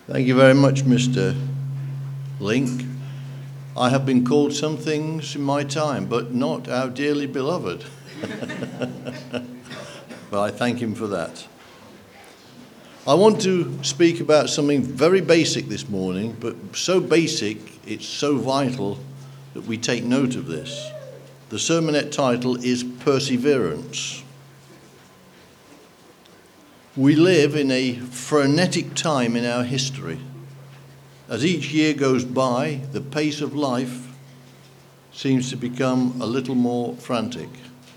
Thank you very much, Mr. Link. I have been called some things in my time, but not our dearly beloved. But I thank him for that. I want to speak about something very basic this morning, but so basic, it's so vital that we take note of this. The sermonette title is Perseverance. We live in a frenetic time in our history. As each year goes by, the pace of life seems to become a little more frantic.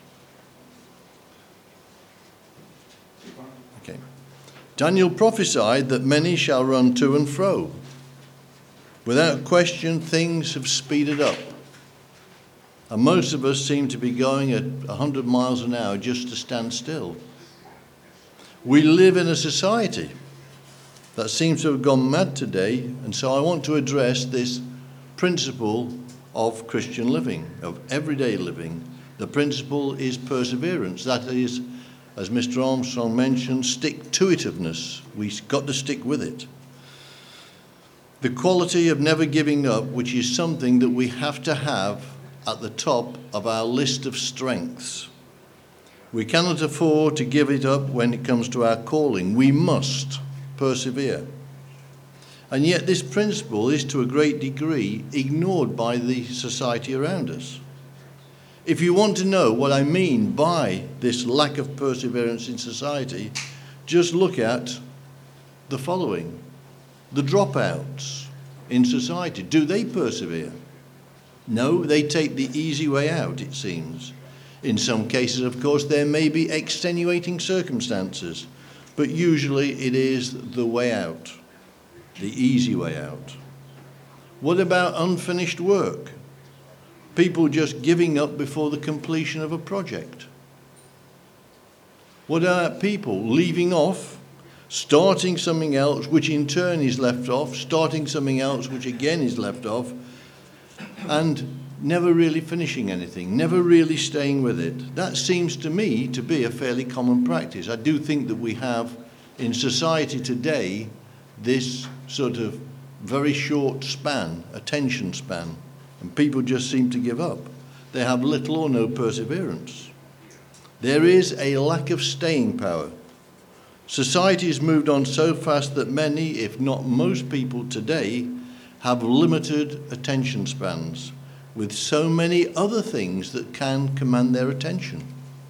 Okay. Daniel prophesied that many shall run to and fro. Without question, things have speeded up. And most of us seem to be going at 100 miles an hour just to stand still. We live in a society that seems to have gone mad today, and so I want to address this principle of Christian living, of everyday living. The principle is perseverance. That is, as Mr. Armstrong mentioned, stick-to-itiveness. We've got to stick with it. The quality of never giving up, which is something that we have to have at the top of our list of strengths. We cannot afford to give it up when it comes to our calling. We must persevere. And yet this principle is to a great degree ignored by the society around us. If you want to know what I mean by this lack of perseverance in society, just look at the following. The dropouts in society, do they persevere? No, they take the easy way out, it seems. In some cases, of course, there may be extenuating circumstances, but usually it is the way out, the easy way out. What about unfinished work? People just giving up before the completion of a project. What about people leaving off, starting something else, which in turn is left off, starting something else, which again is left off, and never really finishing anything, never really staying with it? That seems to me to be a fairly common practice. I do think that we have in society today this sort of very short span, attention span, and people just seem to give up. They have little or no perseverance. There is a lack of staying power. Society has moved on so fast that many, if not most people today, have limited attention spans, with so many other things that can command their attention.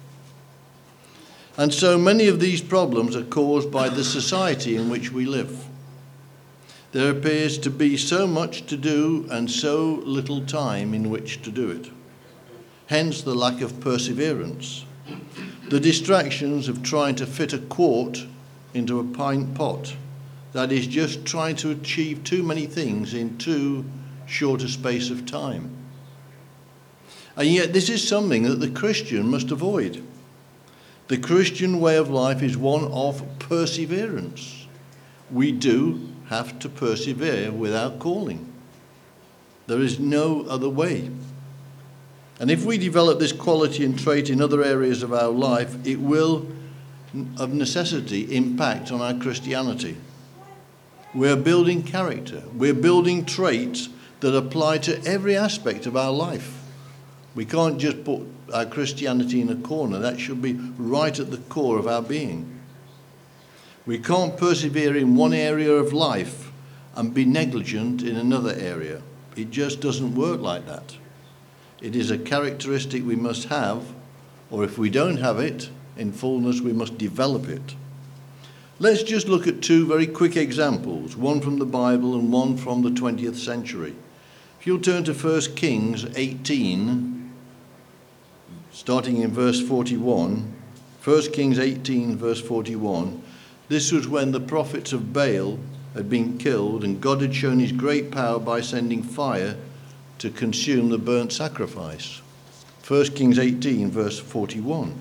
And so many of these problems are caused by the society in which we live. There appears to be so much to do and so little time in which to do it. Hence the lack of perseverance. The distractions of trying to fit a quart into a pint pot. That is just trying to achieve too many things in too short a space of time. And yet this is something that the Christian must avoid. The Christian way of life is one of perseverance. We do have to persevere with our calling. There is no other way. And if we develop this quality and trait in other areas of our life, it will, of necessity, impact on our Christianity. We're building character. We're building traits that apply to every aspect of our life. We can't just put our Christianity in a corner. That should be right at the core of our being. We can't persevere in one area of life and be negligent in another area. It just doesn't work like that. It is a characteristic we must have, or if we don't have it in fullness, we must develop it. Let's just look at two very quick examples, one from the Bible and one from the 20th century. If you'll turn to 1 Kings 18, starting in verse 41, 1 Kings 18, verse 41, this was when the prophets of Baal had been killed and God had shown his great power by sending fire to consume the burnt sacrifice. 1 Kings 18, verse 41.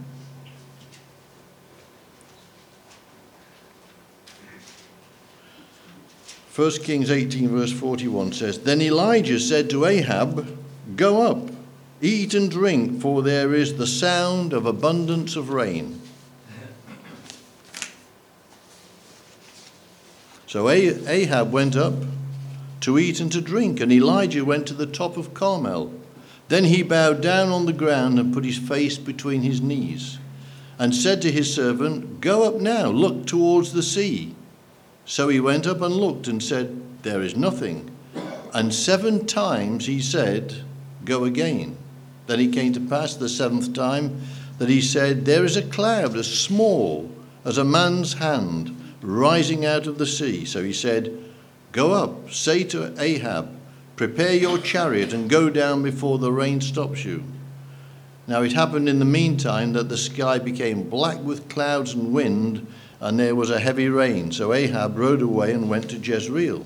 First Kings 18, verse 41 says, Then Elijah said to Ahab, Go up, eat and drink, for there is the sound of abundance of rain. So Ahab went up to eat and to drink, and Elijah went to the top of Carmel. Then he bowed down on the ground and put his face between his knees, and said to his servant, "Go up now, look towards the sea." So he went up and looked and said, "There is nothing." And 7 times he said, "Go again." Then it came to pass the 7th time that he said, "There is a cloud as small as a man's hand rising out of the sea." So he said, "Go up, say to Ahab, prepare your chariot and go down before the rain stops you." Now it happened in the meantime that the sky became black with clouds and wind, and there was a heavy rain. So Ahab rode away and went to Jezreel.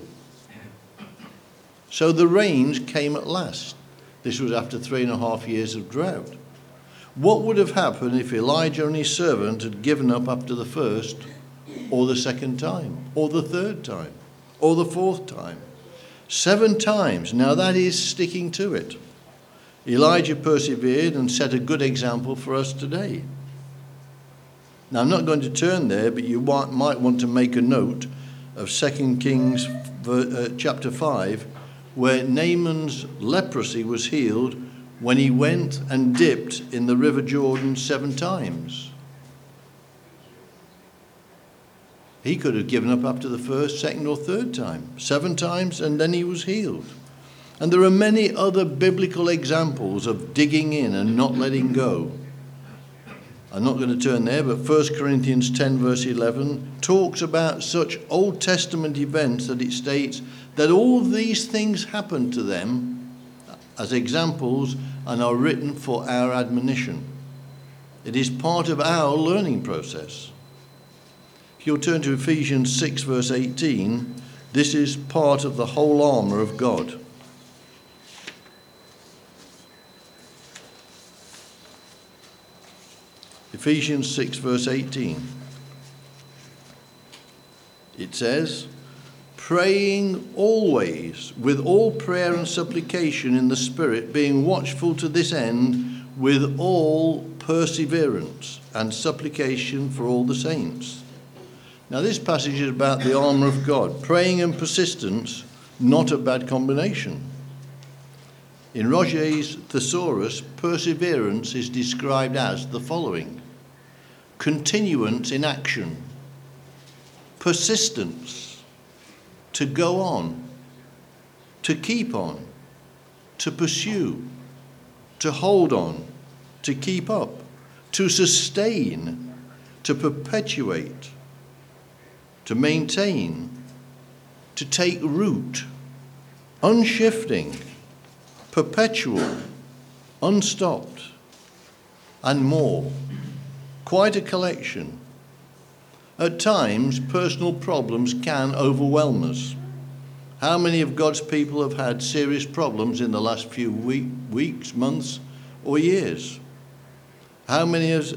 So the rains came at last. This was after 3.5 years of drought. What would have happened if Elijah and his servant had given up after the first, or the second time, or the third time, or the 4th time? 7 times. Now that is sticking to it. Elijah persevered and set a good example for us today. Now I'm not going to turn there, but you might want to make a note of 2 Kings chapter 5, where Naaman's leprosy was healed when he went and dipped in the river Jordan 7 times. He could have given up after the 1st, 2nd, or 3rd time. 7 times, and then he was healed. And there are many other biblical examples of digging in and not letting go. I'm not going to turn there, but 1 Corinthians 10 verse 11 talks about such Old Testament events that it states that all these things happened to them as examples and are written for our admonition. It is part of our learning process. If you'll turn to Ephesians 6 verse 18, this is part of the whole armour of God. Ephesians 6 verse 18. It says, "Praying always with all prayer and supplication in the Spirit, being watchful to this end with all perseverance and supplication for all the saints." Now this passage is about the armour of God. Praying and persistence, not a bad combination. In Roget's Thesaurus, perseverance is described as the following: continuance in action, persistence, to go on, to keep on, to pursue, to hold on, to keep up, to sustain, to perpetuate, to maintain, to take root, unshifting, perpetual, unstopped, and more. Quite a collection. At times, personal problems can overwhelm us. How many of God's people have had serious problems in the last few weeks, months, or years? How many of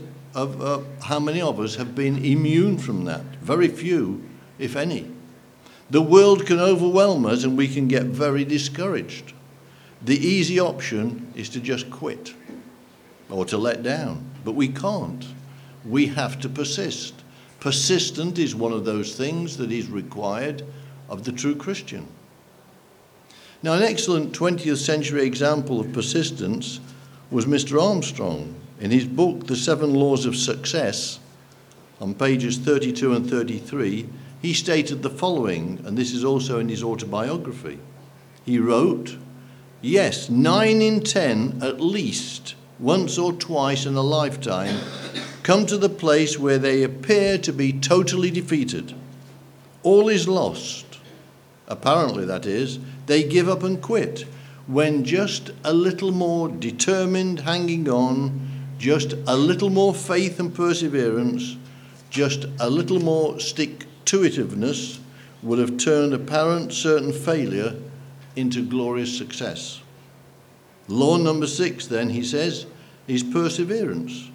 us have been immune from that? Very few, if any. The world can overwhelm us and we can get very discouraged. The easy option is to just quit or to let down, but we can't. We have to persist. Persistent is one of those things that is required of the true Christian. Now, an excellent 20th century example of persistence was Mr. Armstrong. In his book, The 7 Laws of Success, on pages 32 and 33, he stated the following, and this is also in his autobiography. He wrote, "Yes, 9 in 10 at least, once or twice in a lifetime, come to the place where they appear to be totally defeated. All is lost. Apparently, that is, they give up and quit, when just a little more determined hanging on, just a little more faith and perseverance, just a little more stick-to-itiveness would have turned apparent certain failure into glorious success." Law number 6, then, he says, is perseverance.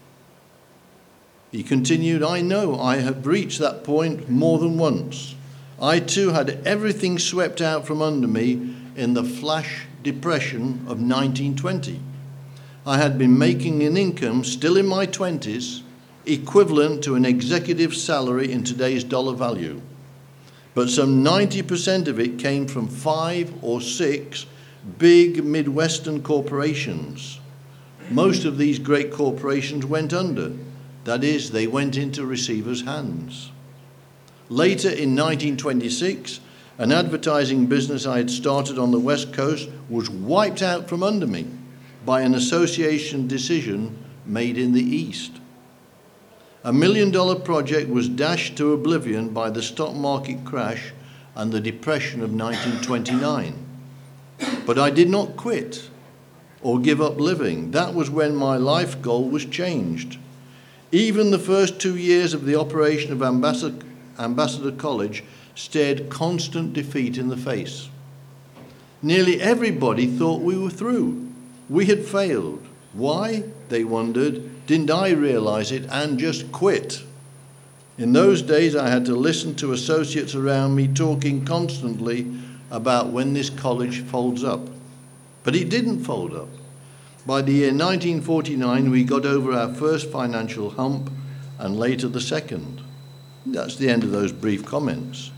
He continued, "I know I have reached that point more than once. I too had everything swept out from under me in the flash depression of 1920. I had been making an income still in my 20s, equivalent to an executive salary in today's dollar value. but some 90% of it came from 5 or 6 big Midwestern corporations. Most of these great corporations went under. That is, they went into receivers' hands. Later in 1926, an advertising business I had started on the West Coast was wiped out from under me by an association decision made in the East. A $1 million project was dashed to oblivion by the stock market crash and the Depression of 1929. But I did not quit or give up living. That was when my life goal was changed. Even the first 2 years of the operation of Ambassador College stared constant defeat in the face. Nearly everybody thought we were through. We had failed. Why? They wondered. Didn't I realize it and just quit? In those days, I had to listen to associates around me talking constantly about when this college folds up. But it didn't fold up. By the year 1949, we got over our first financial hump and later the second. That's the end of those brief comments.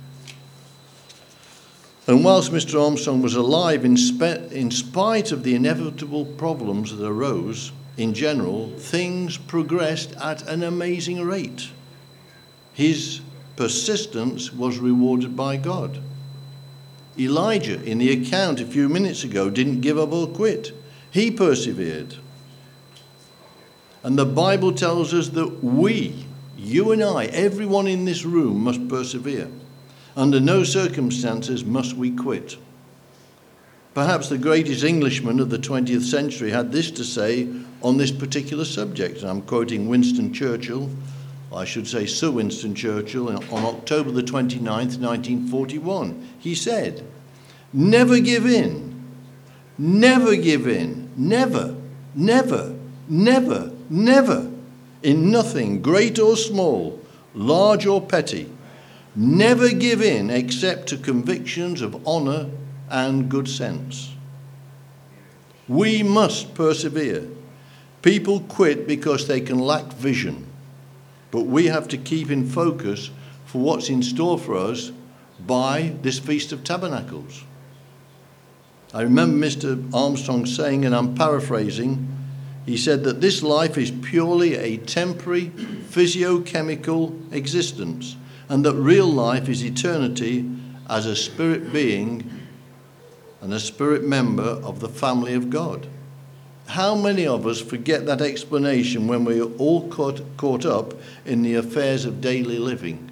And whilst Mr. Armstrong was alive, in spite of the inevitable problems that arose, in general, things progressed at an amazing rate. His persistence was rewarded by God. Elijah, in the account a few minutes ago, didn't give up or quit. He persevered. And the Bible tells us that we, you and I, everyone in this room must persevere. Under no circumstances must we quit. Perhaps the greatest Englishman of the 20th century had this to say on this particular subject. And I'm quoting Winston Churchill, I should say Sir Winston Churchill, on October the 29th, 1941. He said, "Never give in. Never give in. Never, never, never, never. In nothing, great or small, large or petty. Never give in except to convictions of honor and good sense." We must persevere. People quit because they can lack vision, but we have to keep in focus for what's in store for us by this Feast of Tabernacles. I remember Mr. Armstrong saying, and I'm paraphrasing, he said that this life is purely a temporary physiochemical existence, and that real life is eternity as a spirit being and a spirit member of the family of God. How many of us forget that explanation when we are all caught up in the affairs of daily living?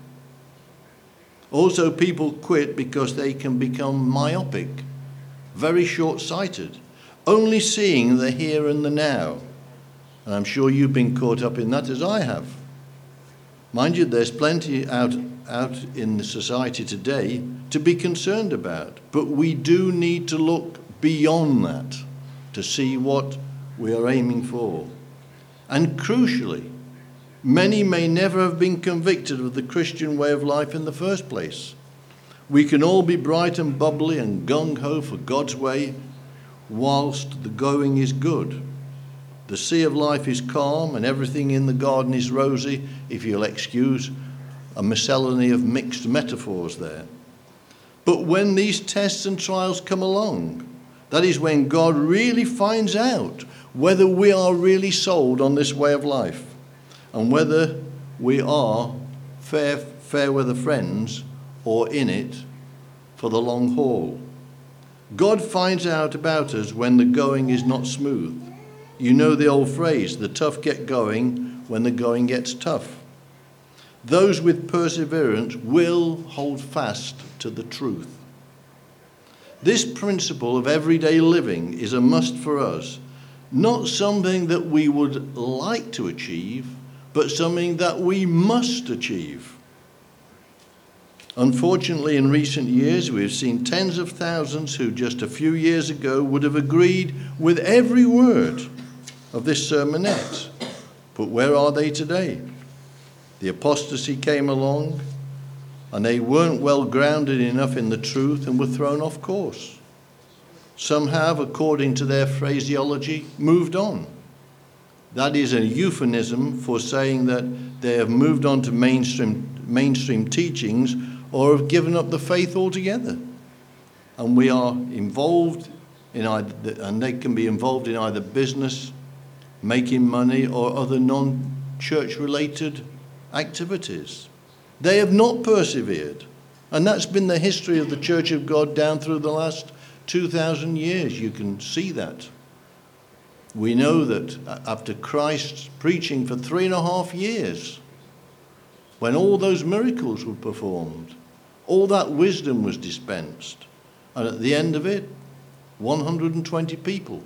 Also, people quit because they can become myopic, very short-sighted, only seeing the here and the now. And I'm sure you've been caught up in that as I have. Mind you, there's plenty out in the society today to be concerned about, but we do need to look beyond that to see what we are aiming for. And crucially, many may never have been convicted of the Christian way of life in the first place. We can all be bright and bubbly and gung-ho for God's way whilst the going is good. The sea of life is calm and everything in the garden is rosy, if you'll excuse a miscellany of mixed metaphors there. But when these tests and trials come along, that is when God really finds out whether we are really sold on this way of life and whether we are fair weather friends or in it for the long haul. God finds out about us when the going is not smooth. You know the old phrase, the tough get going when the going gets tough. Those with perseverance will hold fast to the truth. This principle of everyday living is a must for us, not something that we would like to achieve, but something that we must achieve. Unfortunately, in recent years, we've seen tens of thousands who just a few years ago would have agreed with every word of this sermonette. But where are they today? The apostasy came along, and they weren't well grounded enough in the truth and were thrown off course. Some have, according to their phraseology, moved on. That is a euphemism for saying that they have moved on to mainstream teachings or have given up the faith altogether. And we are involved in and they can be involved in either business, making money, or other non-church related activities. They have not persevered. And that's been the history of the Church of God down through the last 2,000 years. You can see that. We know that after Christ's preaching for 3.5 years, when all those miracles were performed, all that wisdom was dispensed, and at the end of it, 120 people.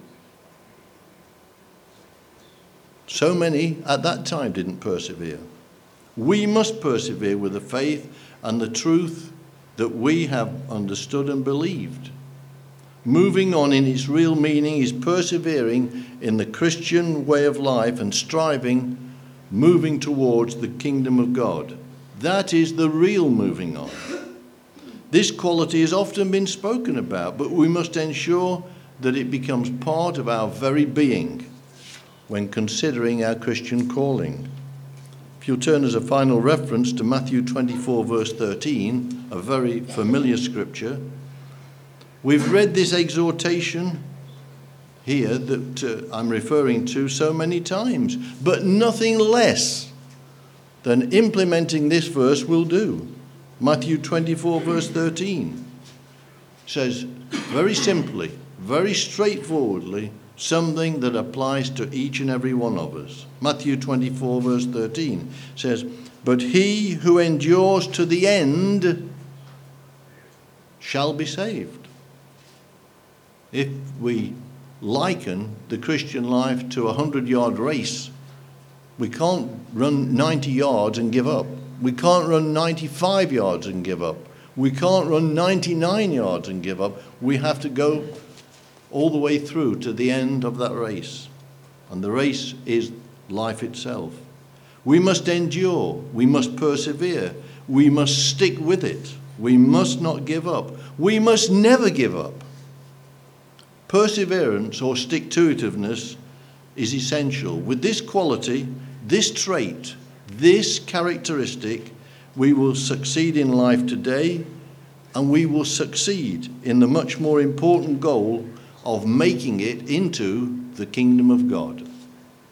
So many at that time didn't persevere. We must persevere with the faith and the truth that we have understood and believed. Moving on in its real meaning is persevering in the Christian way of life and striving, moving towards the kingdom of God. That is the real moving on. This quality has often been spoken about, but we must ensure that it becomes part of our very being when considering our Christian calling. If you'll turn as a final reference to Matthew 24, verse 13, a very familiar scripture, we've read this exhortation here that I'm referring to so many times, but nothing less than implementing this verse will do. Matthew 24, verse 13 says very simply, very straightforwardly, something that applies to each and every one of us. Matthew 24, verse 13 says, "But he who endures to the end shall be saved." If we liken the Christian life to a 100-yard race, we can't run 90 yards and give up. We can't run 95 yards and give up. We can't run 99 yards and give up. We have to go all the way through to the end of that race. And the race is life itself. We must endure. We must persevere. We must stick with it. We must not give up. We must never give up. Perseverance or stick-to-itiveness is essential. With this quality, this trait, this characteristic, we will succeed in life today, and we will succeed in the much more important goal of making it into the kingdom of God.